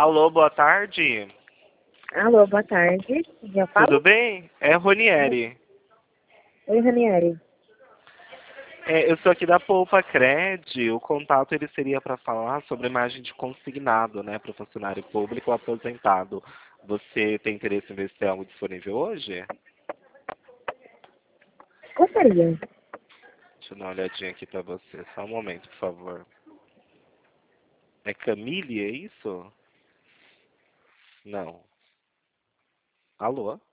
Alô, boa tarde. Alô, boa tarde. Já Tudo falo? bem? É Ronieri. Oi, Ranieri. Eu sou aqui da Poupa Cred. O contato ele seria para falar sobre a imagem de consignado, né, para o funcionário público ou aposentado. Você tem interesse em ver se tem algo disponível hoje? Gostaria. Deixa eu dar uma olhadinha aqui para você. Só um momento, por favor. É Camille, é isso? Não. Alô?